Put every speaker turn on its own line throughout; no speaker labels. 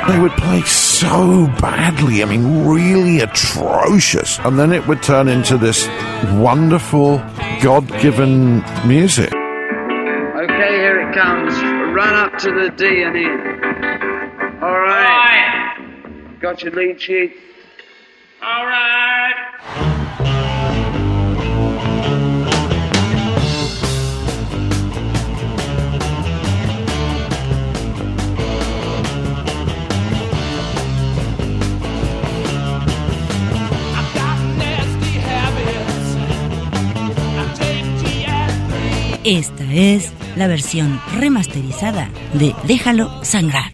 They would play so badly, I mean, really atrocious. And then it would turn into this wonderful, God-given music.
Okay, here it comes. Run up to the D and E. All right. Got your lead sheet? All right.
Esta es la versión remasterizada de Déjalo Sangrar.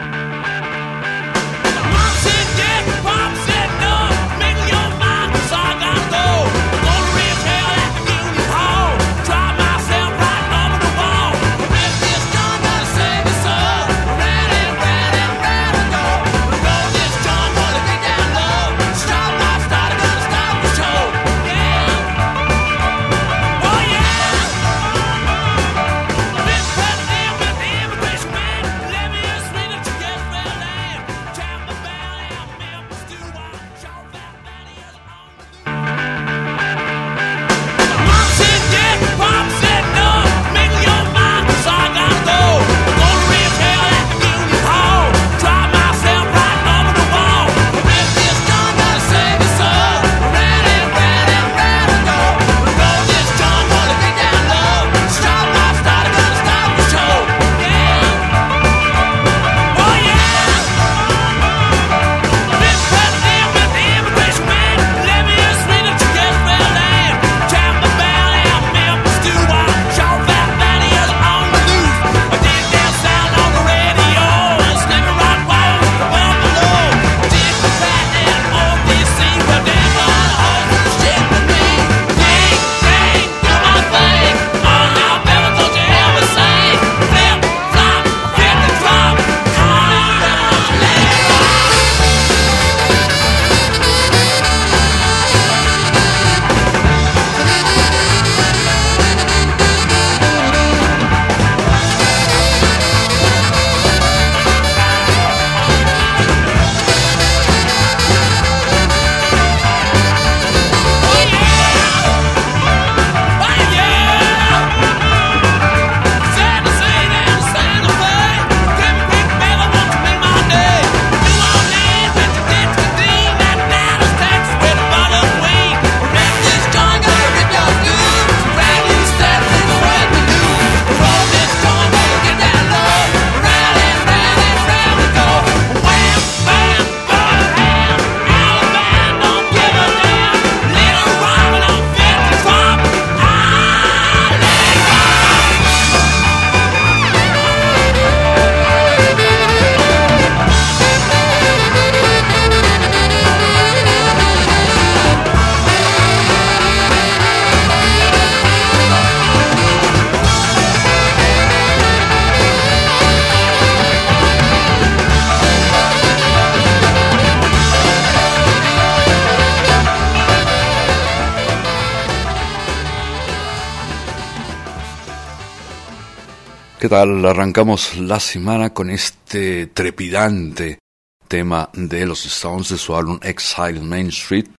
¿Qué tal? Arrancamos la semana con este trepidante tema de los Stones de su álbum Exile Main Street,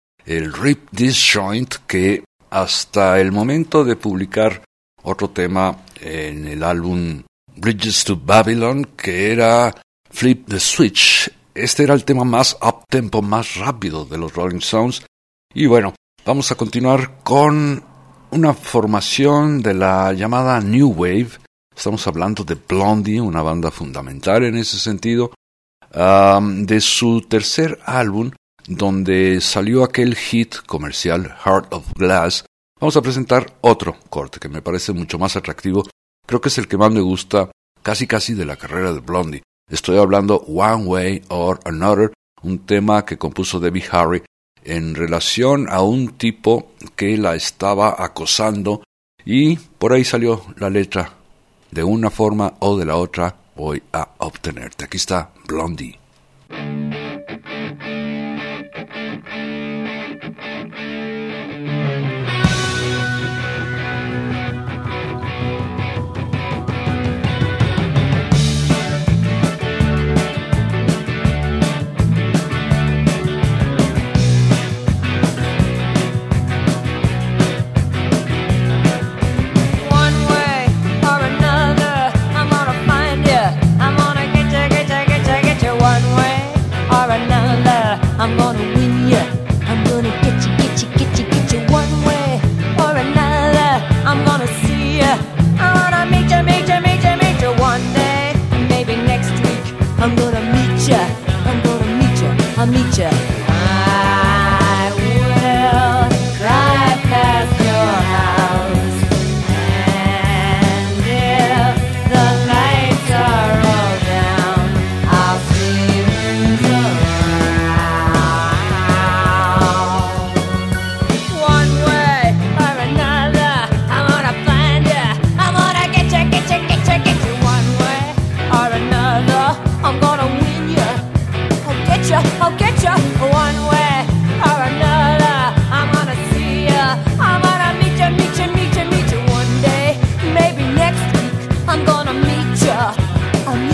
el Rip This Joint, que hasta el momento de publicar otro tema en el álbum Bridges to Babylon, que era Flip the Switch. Este era el tema más up-tempo, más rápido de los Rolling Stones. Y bueno, vamos a continuar con una formación de la llamada New Wave. Estamos hablando de Blondie, una banda fundamental en ese sentido, de su tercer álbum, donde salió aquel hit comercial Heart of Glass. Vamos a presentar otro corte que me parece mucho más atractivo. Creo que es el que más me gusta casi de la carrera de Blondie. Estoy hablando One Way or Another, un tema que compuso Debbie Harry en relación a un tipo que la estaba acosando, y por ahí salió la letra: de una forma o de la otra voy a obtenerte. Aquí está Blondie.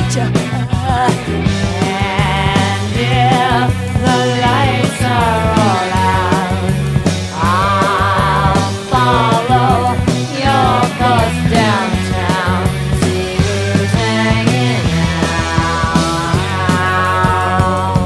you. And if the lights are all out, I'll follow your bus downtown, see who's hanging out.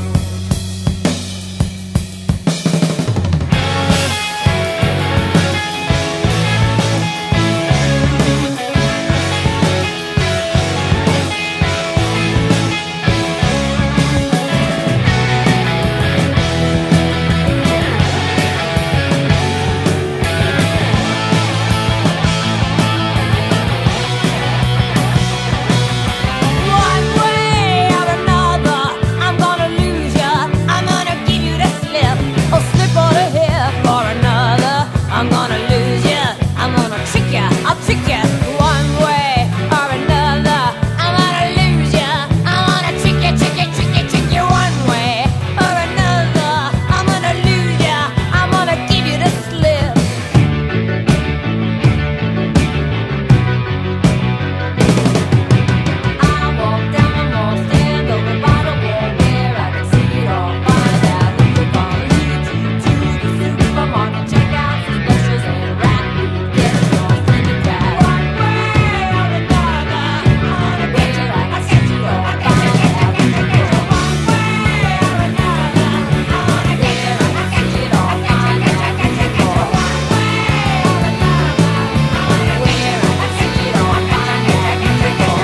One way or another, I'm gonna lose ya. I'm gonna give you the slip, or slip or the hip or another. I'm gonna lose ya. I'm gonna trick ya. I'll trick ya. One way or another, I'm gonna lose ya. I'm gonna trick ya, trick ya, trick ya, trick ya. One way or another, I'm gonna lose ya. I'm gonna give you the slip. I walk down the mall, stand over by the wall where I can see it all. Find out who you're gonna lead you to the supermarket, check out some specials and rap. Get lost in the crowd. One way or another, on a page I can see it all. Find out who you're gonna. One way or another, on a page I can see it all. Find out who you're gonna. One way or another, on a where I can see it all. Find out who you're gonna.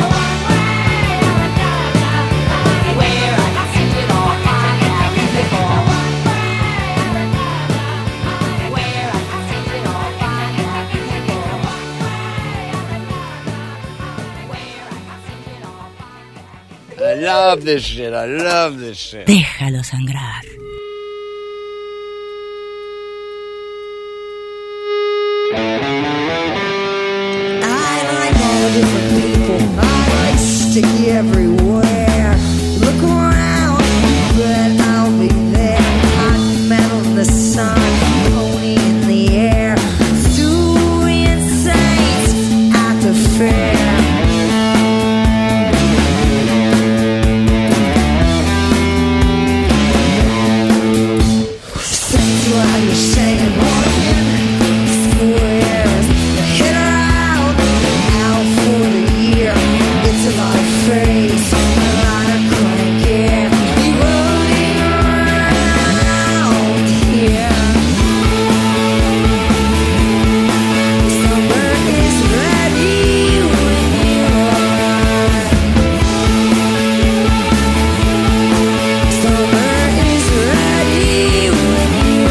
Where I can see it all, find out who they call. Where I can see it all, find out who they call. Where I can see it all, find out.
I love this shit. I love this shit.
Déjalo sangrar.
I like all different people. I like sticky everywhere. Look around, but I'll be there. Hot metal in the sun, pony in the air. Syrian saints at the fair. Saints, what you saying, walking squares. Hit her out for the year. It's a lot of face, a lot of crank air. Be rolling around here. Summer is ready when you are. Summer is ready when you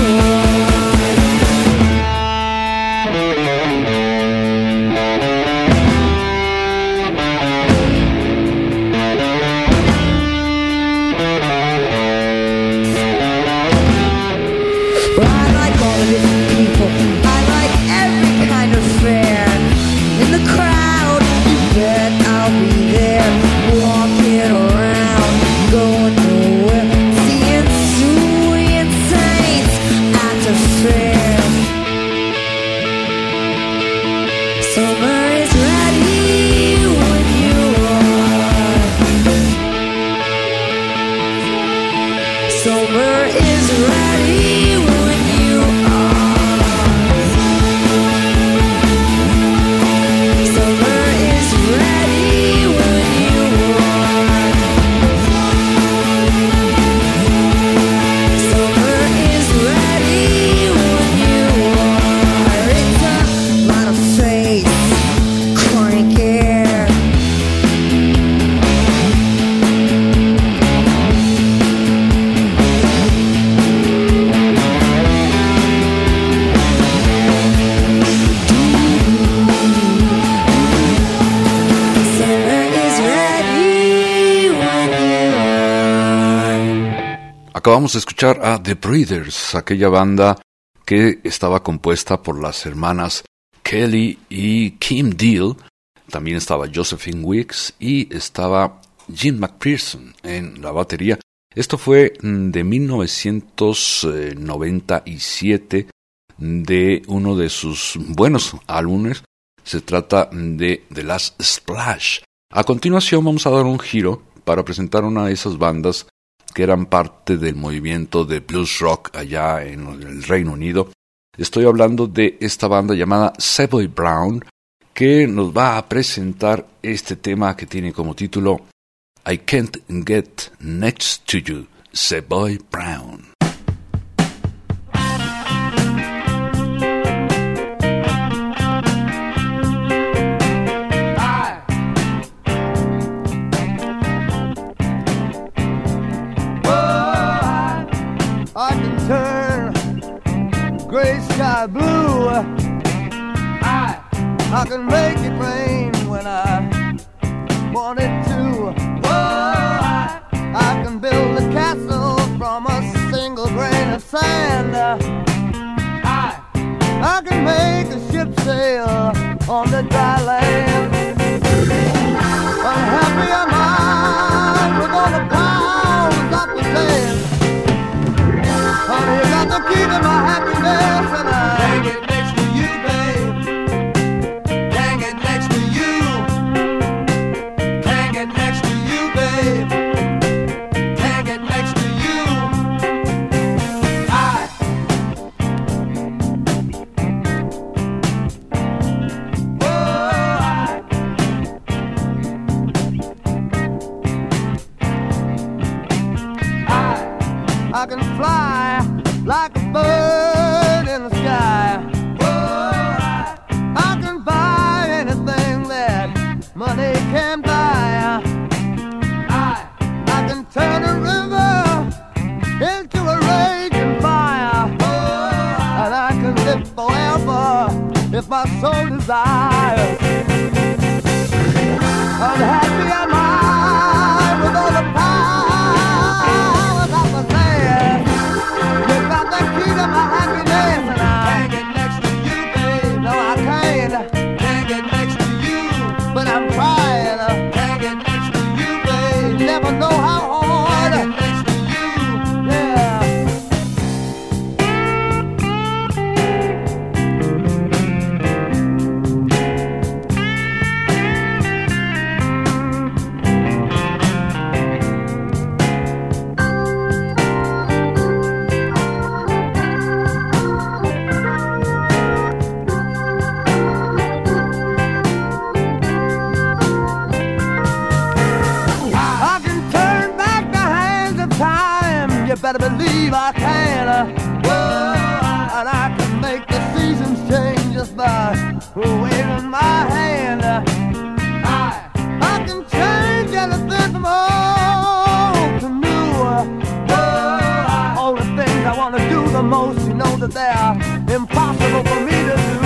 Well, I like all the different people. I like every kind of fare. In the crowd, you bet I'll be there. Walking around, going nowhere. Seeing Syrian saints at the fair. Summer is ready when you are. Summer is ready when you are. Summer is ready when you are. Summer is ready when you are. It's a lot of face, crank air.
Acabamos de escuchar a The Breeders, aquella banda que estaba compuesta por las hermanas Kelly y Kim Deal. También estaba Josephine Wicks y estaba Jim McPherson en la batería. Esto fue de 1997, de uno de sus buenos álbumes. Se trata de The Last Splash, A continuación vamos a dar un giro para presentar una de esas bandas que eran parte del movimiento de blues rock allá en el Reino Unido. Estoy hablando de esta banda llamada Savoy Brown, que nos va a presentar este tema que tiene como título I Can't Get Next to You, Savoy Brown.
I can turn gray sky blue. I can make it rain when I want it to. I can build a castle from a single grain of sand. I can make a ship sail on the dry land. Unhappy am I with all the powers I possess. Honey, you got the key to my happiness, and I can't get next to you, babe. Can't get next to you. Can't get next to you, babe. Can't get next to you. I can fly like a bird in the sky. I can buy anything that money can buy. I can turn a river into a raging fire. And I can live forever if my soul desires. Unhappy am I with all the powers I possess. You got the key to my happiness, and I can't get next to you, babe. No, I can't get next to you, but I'm trying. Can't get next to you, babe. You never know how hard. Can't get next to you, yeah. I can turn back the hands of time. You better believe I can. And I can make the seasons change just by waving my hand. I can change anything from old to new. All the things I want to do the most, you know that they're impossible for me to do.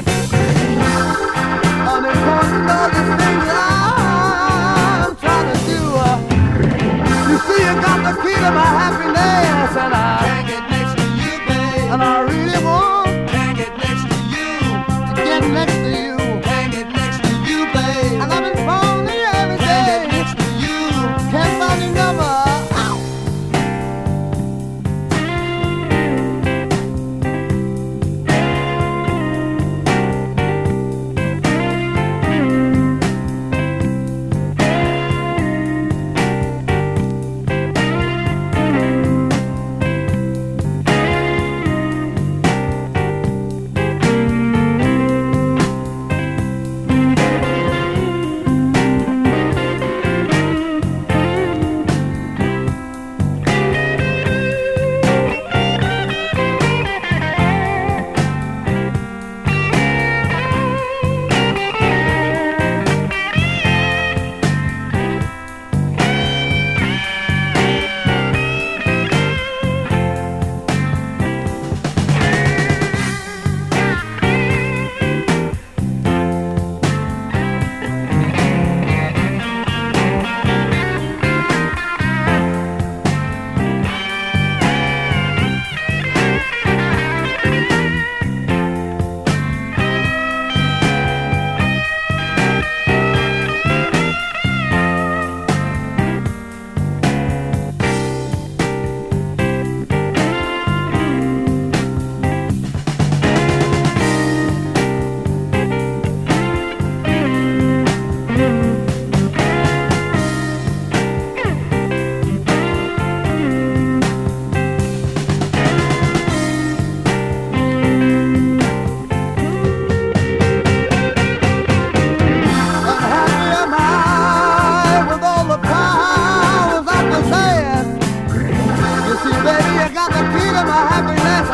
Unimportant all these things I'm trying to do. You see, you got the key to my happiness, and I can't get next to you, babe. And I really want can't get next to you, to get next to you. Can't get next to you, babe. And I've been phoning you every day. Can't get next to you. Can't find your number. Ow.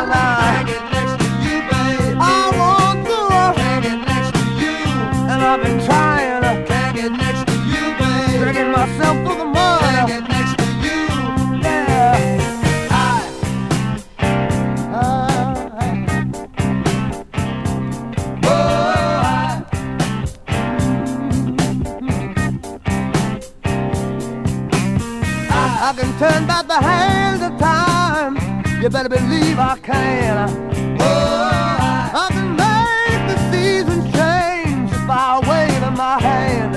and I can't get next to you, babe. I want to can't get next to you, and I've been trying to can't get next to you, babe. Dragging myself through the mud can't get next to you, yeah. I can turn back the hands of time. You better believe I can. I can make the seasons change if I wave in my hand.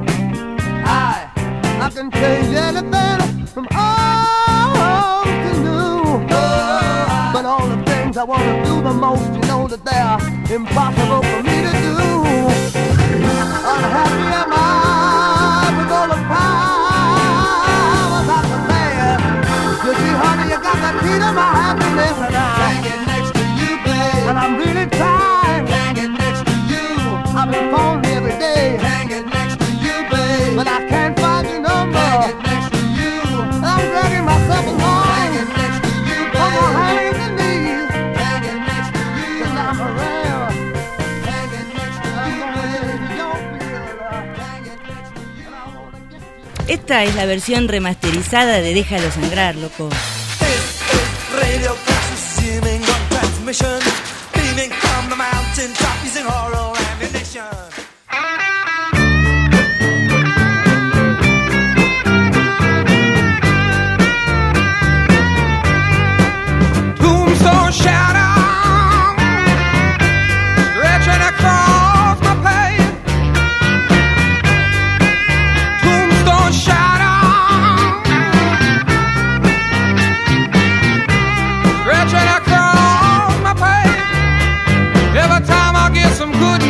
I can change anything from old to new. But all the things I want to do the most, you know that they are impossible for me to do. Unhappy am I with all the powers I command. You see, honey, you got the key to my happiness, and I can't get next to you, babe. And I'm really trying, can't get next to you. I've been phoning every day, can't get next to you, babe. But I can't find your number, can't get next to you. I'm dragging myself along, can't get next to you, babe. On my hands and knees, can't get next to you. 'Cause I'm around, can't get next to you, babe. You don't feel, can't get next to you. And I wanna get you.
Esta es la versión remasterizada de Déjalo Sangrar, loco.
Radio tracks resuming on transmission, beaming from the mountain top using horror ammunition. Tombstone shadow stretching across my page. Tombstone shadow stretching across my page. Every time I get some good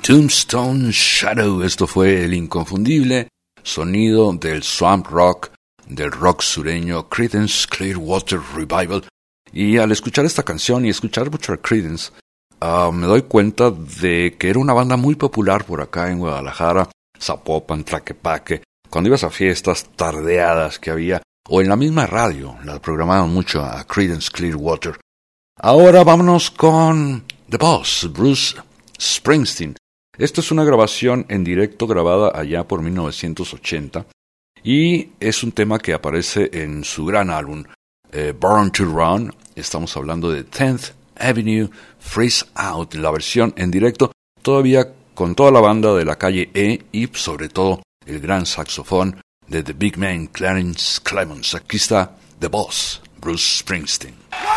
Tombstone Shadow. Esto fue el inconfundible sonido del swamp rock, del rock sureño Creedence Clearwater Revival. Y al escuchar esta canción y escuchar mucho a Creedence, me doy cuenta de que era una banda muy popular por acá en Guadalajara, Zapopan, Tlaquepaque. Cuando ibas a fiestas tardeadas que había, o en la misma radio, la programaban mucho a Creedence Clearwater. Ahora vámonos con The Boss, Bruce Springsteen. Esta es una grabación en directo grabada allá por 1980 y es un tema que aparece en su gran álbum Born to Run. Estamos hablando de 10th Avenue Freeze Out, la versión en directo, todavía con toda la banda de la calle E y sobre todo el gran saxofón de The Big Man Clarence Clemons. Aquí está The Boss, Bruce Springsteen.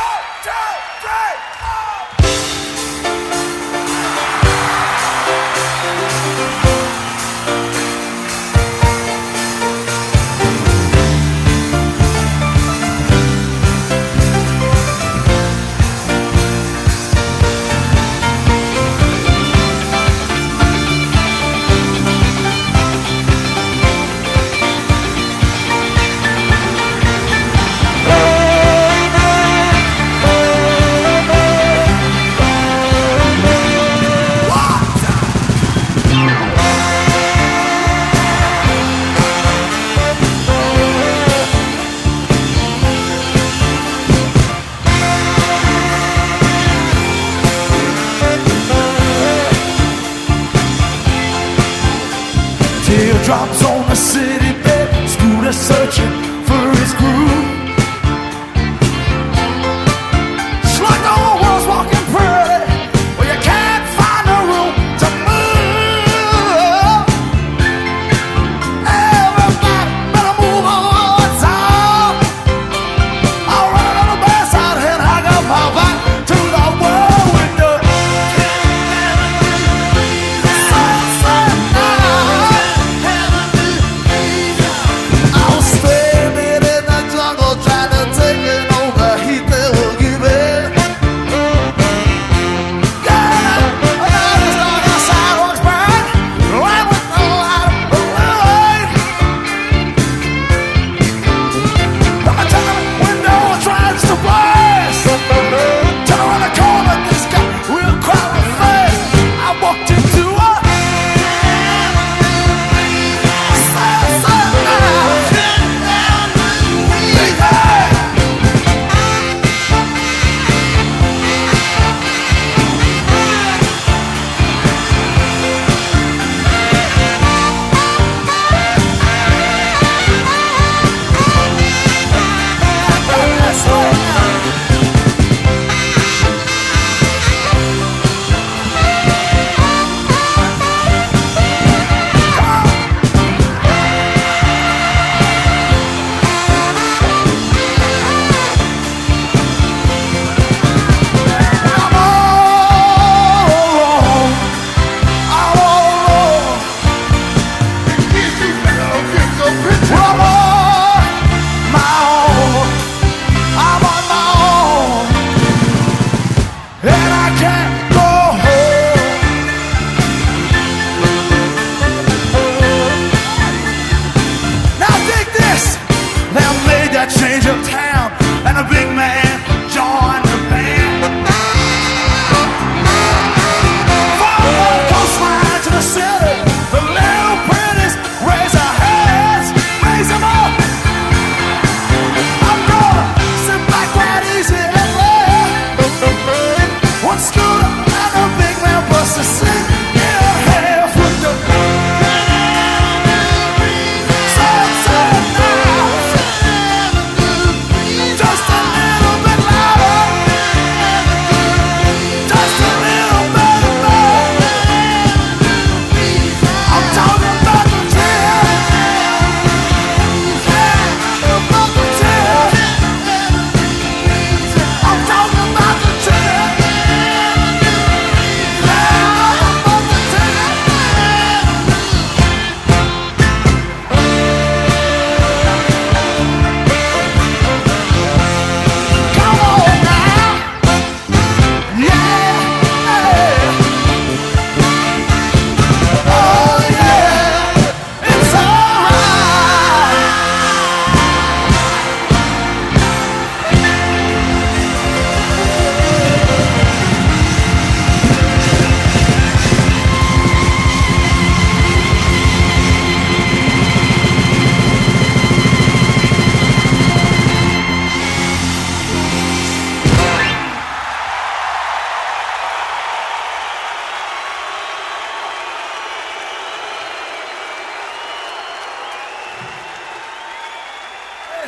Teardrops on the city bed, Scooter searching for his groove. It's like the whole world's walking pretty, but you can't find a room to move. Everybody better move on, it's all. I'll run on the best out here and hang up my back to the world window. Sunset night, I'll stay.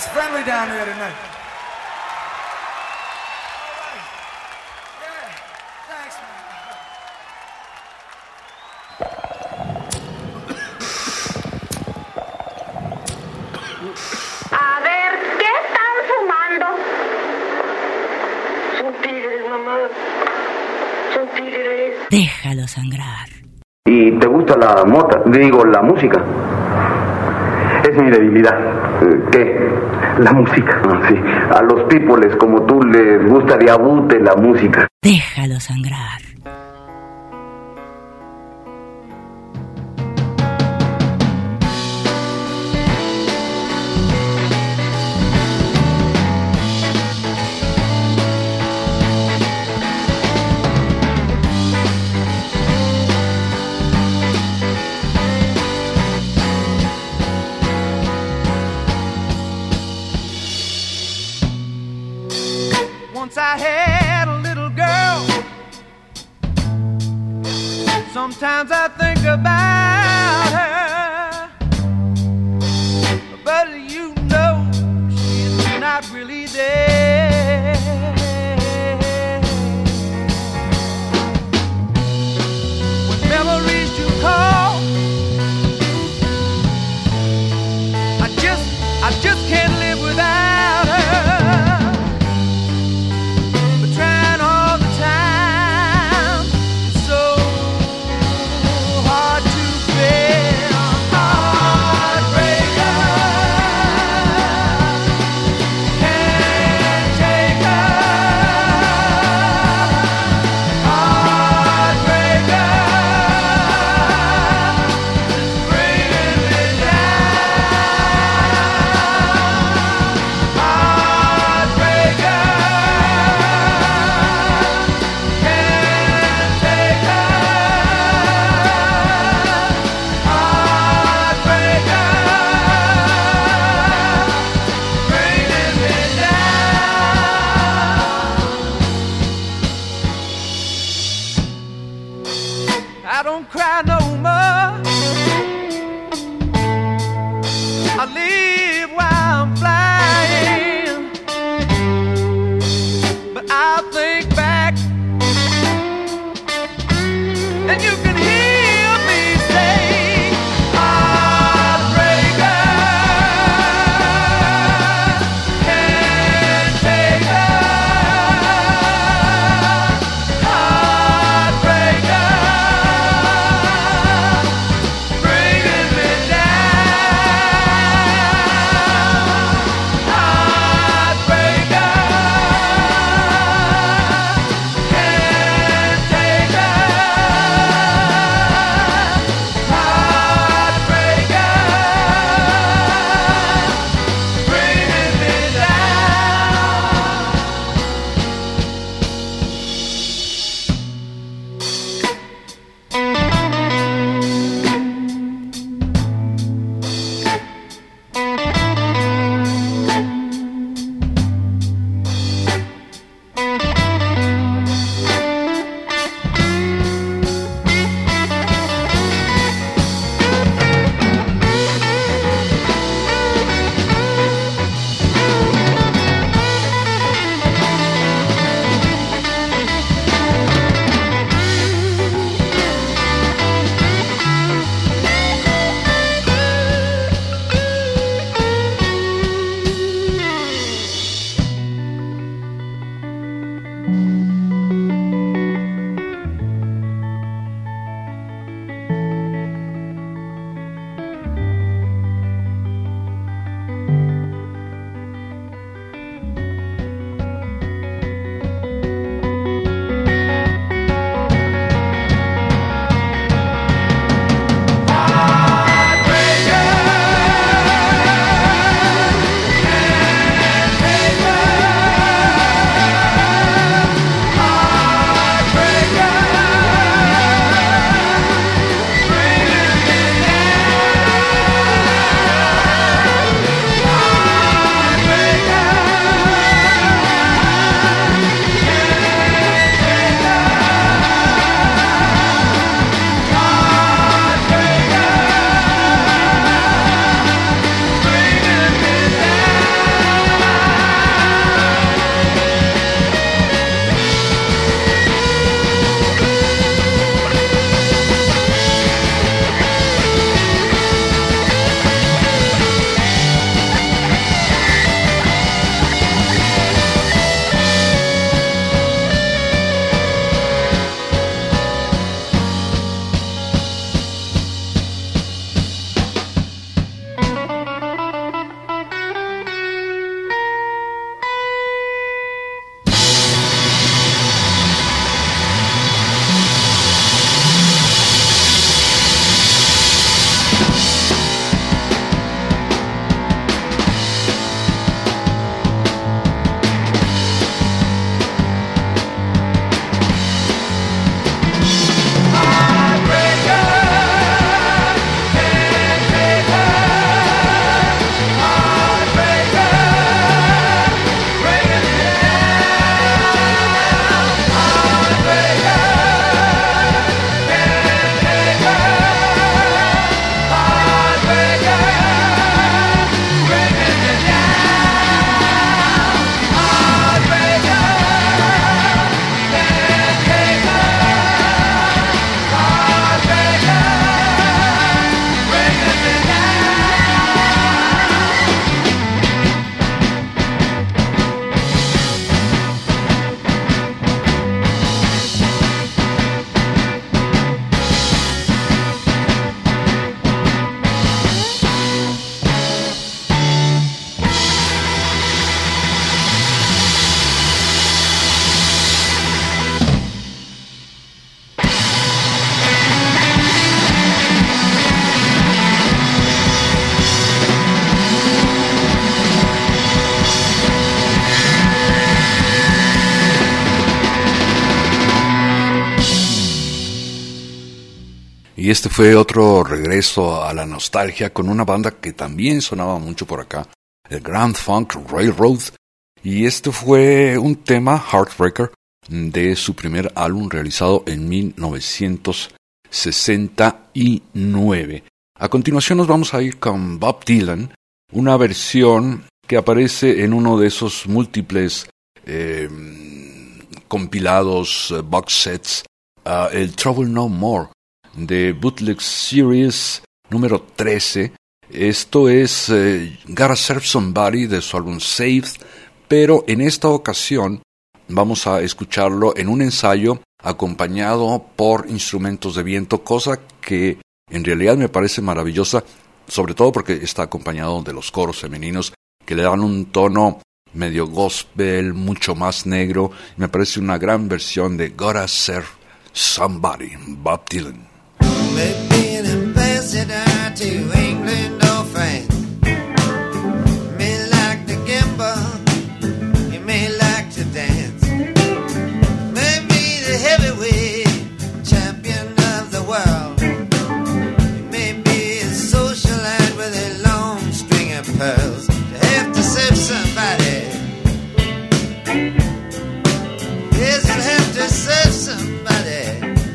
Nice friendly down there tonight.
A ver, ¿qué están fumando? Son tigres, mamá. Son tigres.
Déjalo sangrar.
¿Y te gusta la mota? Digo, la música. Es mi debilidad. ¿Qué? La música. Ah, sí. A los pípoles como tú les gusta de abute la música.
Déjalo sangrar.
Once I had a little girl. Sometimes I think about her, but you know she's not really there. When memories do call, I just can't live without her. I don't cry no more. I live while I'm flying, but I think back, and you can hear me say, heartbreaker, can't take her.
Y este fue otro regreso a la nostalgia con una banda que también sonaba mucho por acá, el Grand Funk Railroad. Y este fue un tema, Heartbreaker, de su primer álbum realizado en 1969. A continuación nos vamos a ir con Bob Dylan, una versión que aparece en uno de esos múltiples compilados, box sets, el Trouble No More, de Bootleg Series número 13. Esto es Gotta Serve Somebody de su álbum Saved, pero en esta ocasión vamos a escucharlo en un ensayo acompañado por instrumentos de viento, cosa que en realidad me parece maravillosa, sobre todo porque está acompañado de los coros femeninos que le dan un tono medio gospel, mucho más negro. Me parece una gran versión de Gotta Serve Somebody, Bob Dylan.
Maybe an ambassador to England or France. You may like to gamble, you may like to dance. Maybe the heavyweight champion of the world. You may be a socialite with a long string of pearls. You have to serve somebody. Yes, you'll have to serve somebody.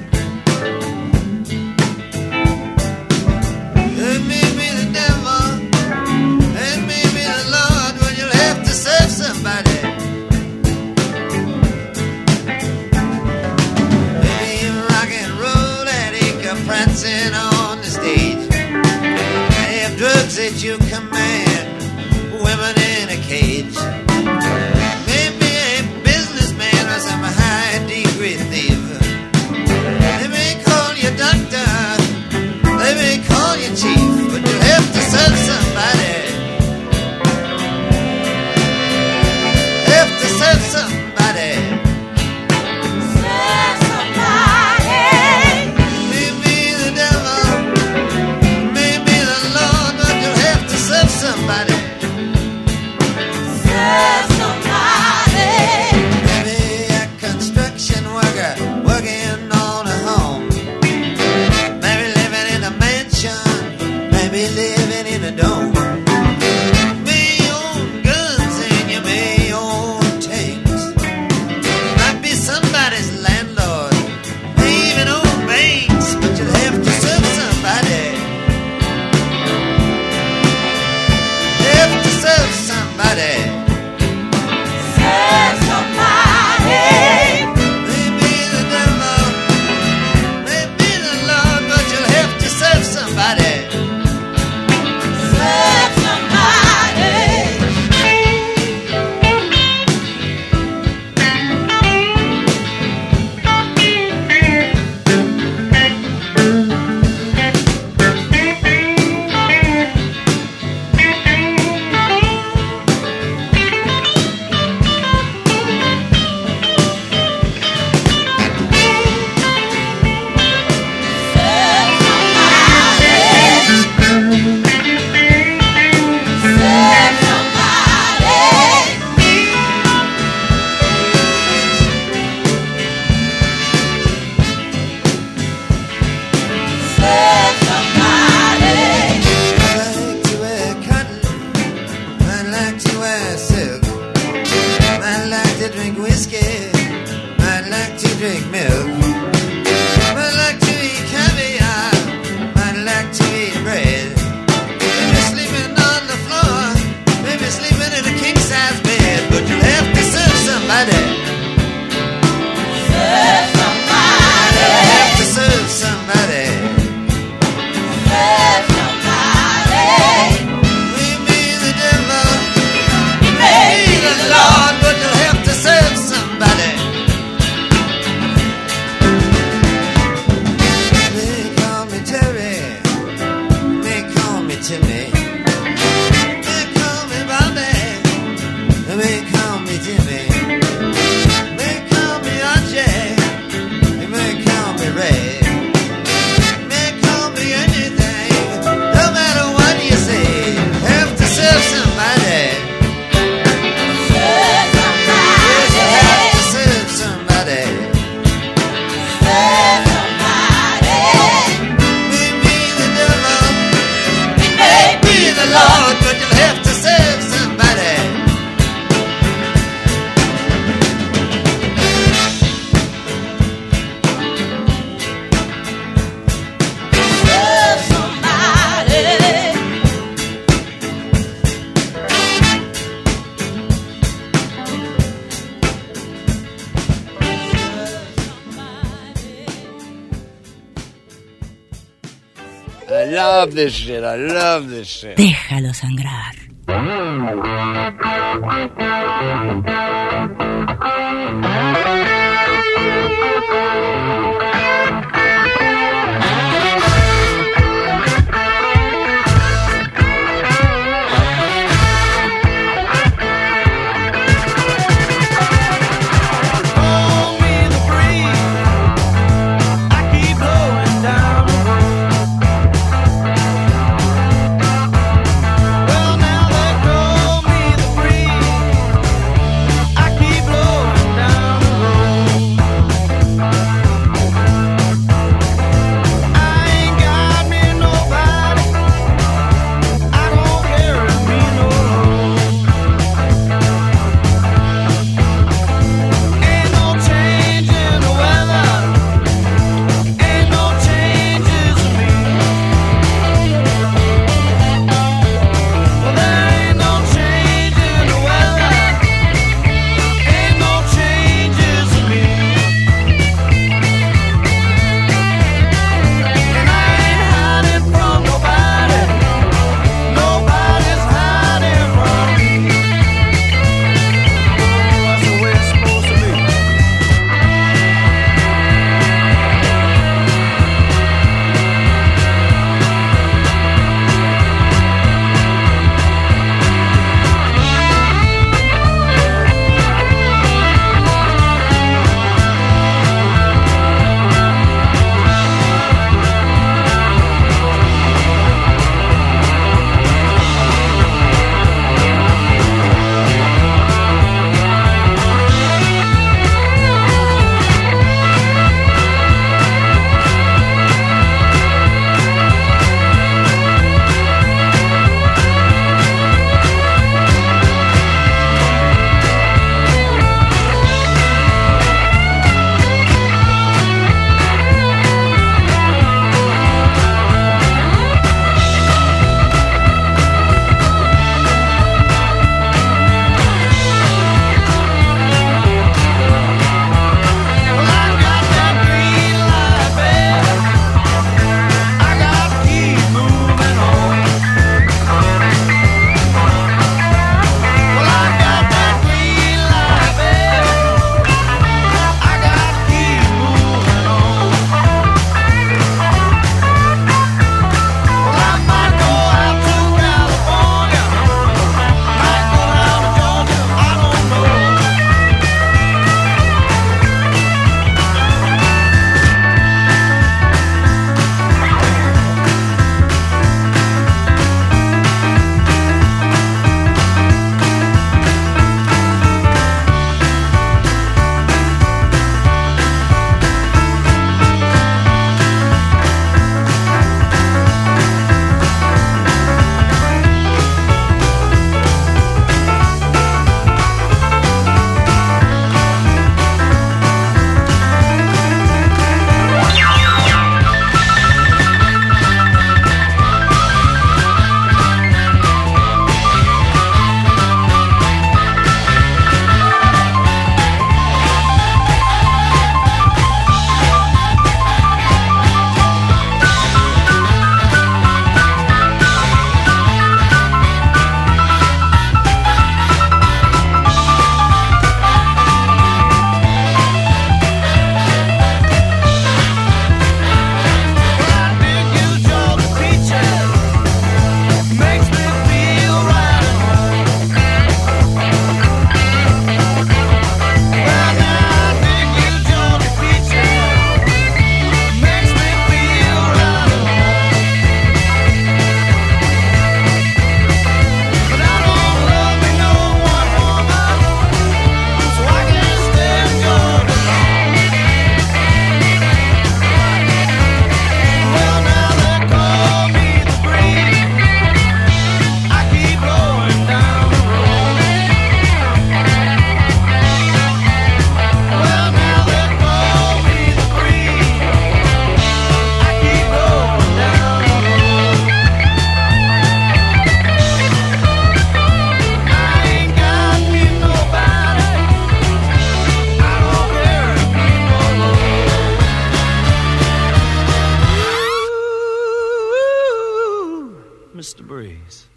Prancing on the stage, they have drugs that you command, women in a cage. Maybe a businessman or some high degree thief. They may call you doctor, they may call you chief, but you'll have to serve somebody. Have to serve somebody. Somebody.
I love this shit. I love this shit.
Déjalo sangrar.
Mr. Breeze.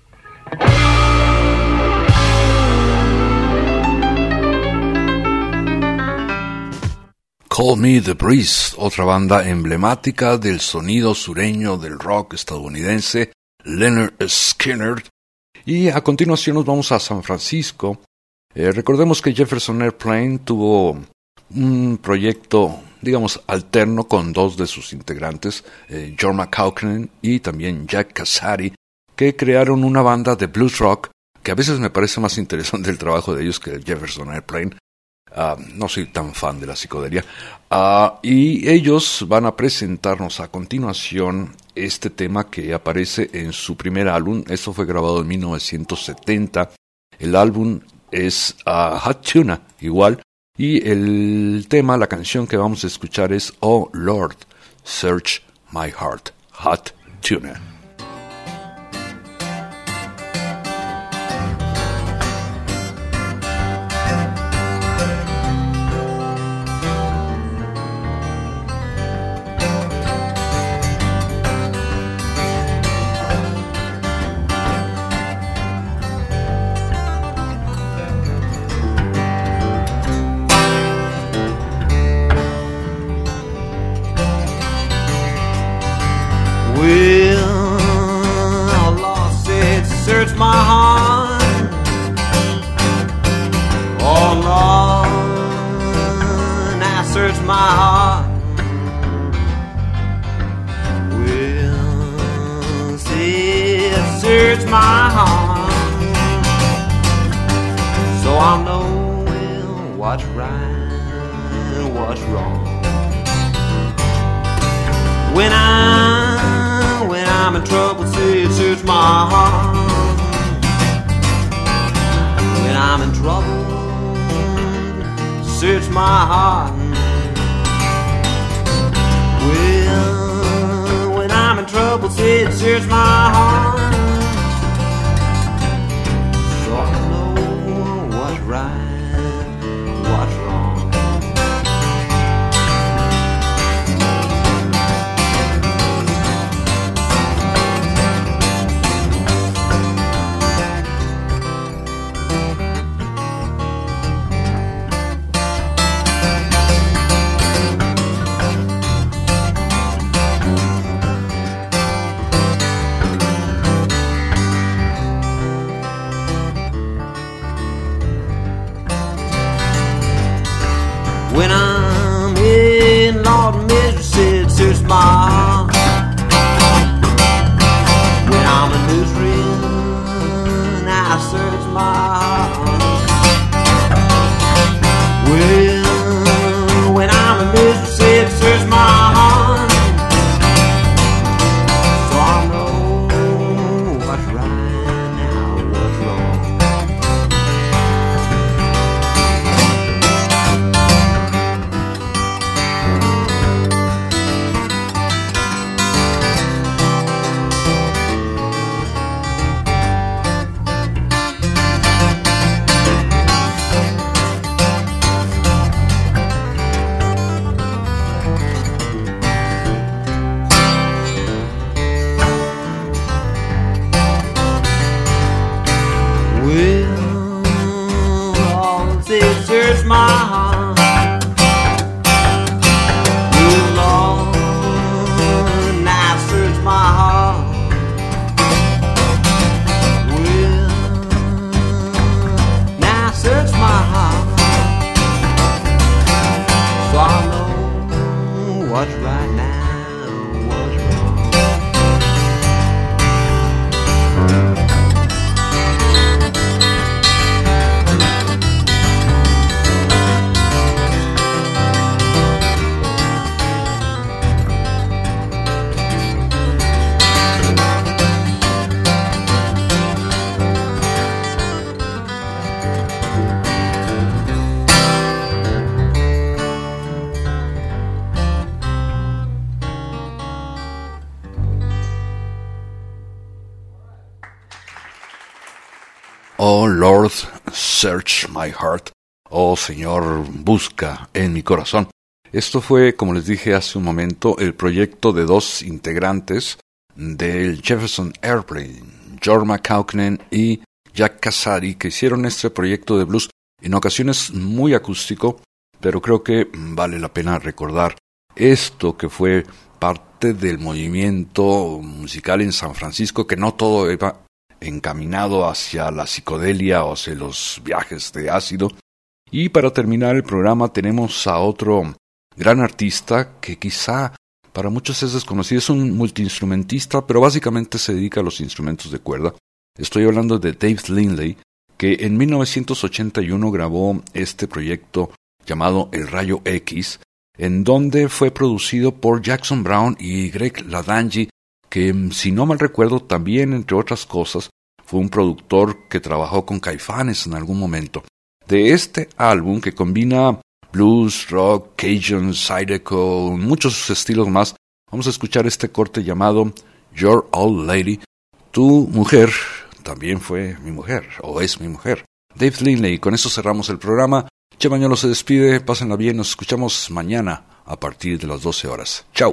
Call Me the Breeze, otra banda emblemática del sonido sureño del rock estadounidense, Lynyrd Skynyrd. Y a continuación nos vamos a San Francisco. Recordemos que Jefferson Airplane tuvo un proyecto, digamos, alterno con dos de sus integrantes, John McCaughey y también Jack Casady, que crearon una banda de blues rock que a veces me parece más interesante el trabajo de ellos que el Jefferson Airplane. No soy tan fan de la psicodelia. Y ellos van a presentarnos a continuación este tema que aparece en su primer álbum. Esto fue grabado en 1970. El álbum es Hot Tuna, igual. Y el tema, la canción que vamos a escuchar es Oh Lord, Search My Heart, Hot Tuna.
When I'm in Lord misery, search my heart. When I'm in misery, I search my heart. Well, when I'm in misery, search my heart. So I know what's right now, what's wrong. Search my heart. Well, Lord, now search my heart. Well, now search my heart. So I know what's right now, what's wrong.
Oh Lord, Search My Heart. Oh Señor, busca en mi corazón. Esto fue, como les dije hace un momento, el proyecto de dos integrantes del Jefferson Airplane, George McCaughey y Jack Casari, que hicieron este proyecto de blues en ocasiones muy acústico, pero creo que vale la pena recordar esto que fue parte del movimiento musical en San Francisco, que no todo iba encaminado hacia la psicodelia o hacia los viajes de ácido. Y para terminar el programa tenemos a otro gran artista que quizá para muchos es desconocido, es un multiinstrumentista, pero básicamente se dedica a los instrumentos de cuerda. Estoy hablando de Dave Lindley, que en 1981 grabó este proyecto llamado El Rayo X, en donde fue producido por Jackson Browne y Greg Ladanji, que, si no mal recuerdo, también, entre otras cosas, fue un productor que trabajó con Caifanes en algún momento. De este álbum, que combina blues, rock, cajun, zydeco, muchos estilos más, vamos a escuchar este corte llamado Your Old Lady. Tu mujer también fue mi mujer, o es mi mujer. Dave Lindley, con eso cerramos el programa. Che Bañuelo se despide, pásenla bien, nos escuchamos mañana a partir de las 12 horas. Chao.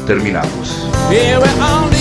terminamos.
Yeah, we're on